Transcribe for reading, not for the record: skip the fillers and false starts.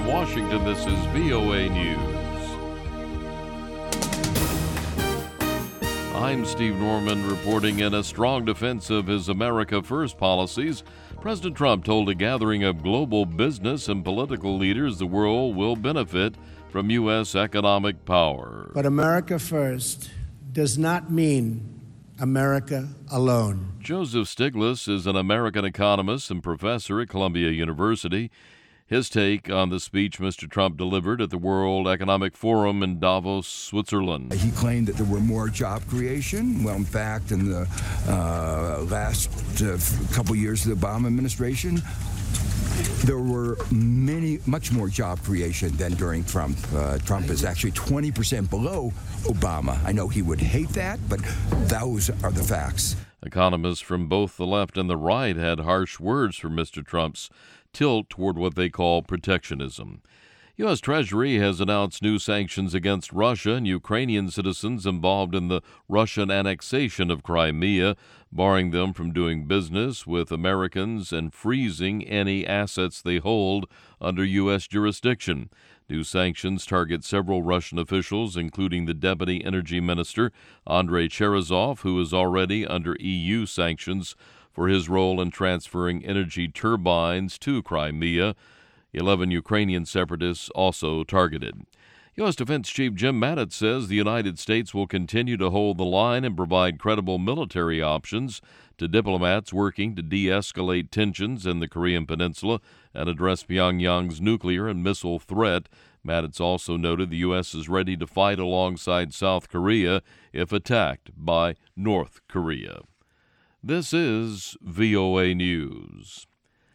Washington, this is VOA News. I'm Steve Norman reporting. In a strong defense of his America First policies, President Trump told a gathering of global business and political leaders the world will benefit from U.S. economic power. But America First does not mean America alone. Joseph Stiglitz is an American economist and professor at Columbia University. His take on the speech Mr. Trump delivered at the World Economic Forum in Davos, Switzerland. He claimed that there were more job creation. Well, in fact, in the last couple years of the Obama administration, there were much more job creation than during Trump. Trump is actually 20% below Obama. I know he would hate that, but those are the facts. Economists from both the left and the right had harsh words for Mr. Trump's tilt toward what they call protectionism. U.S. Treasury has announced new sanctions against Russia and Ukrainian citizens involved in the Russian annexation of Crimea, barring them from doing business with Americans and freezing any assets they hold under U.S. jurisdiction. New sanctions target several Russian officials, including the Deputy Energy Minister, Andrei Cherezov, who is already under EU sanctions for his role in transferring energy turbines to Crimea. 11 Ukrainian separatists also targeted. U.S. Defense Chief Jim Mattis says the United States will continue to hold the line and provide credible military options to diplomats working to de-escalate tensions in the Korean Peninsula and address Pyongyang's nuclear and missile threat. Mattis also noted the U.S. is ready to fight alongside South Korea if attacked by North Korea. This is VOA News.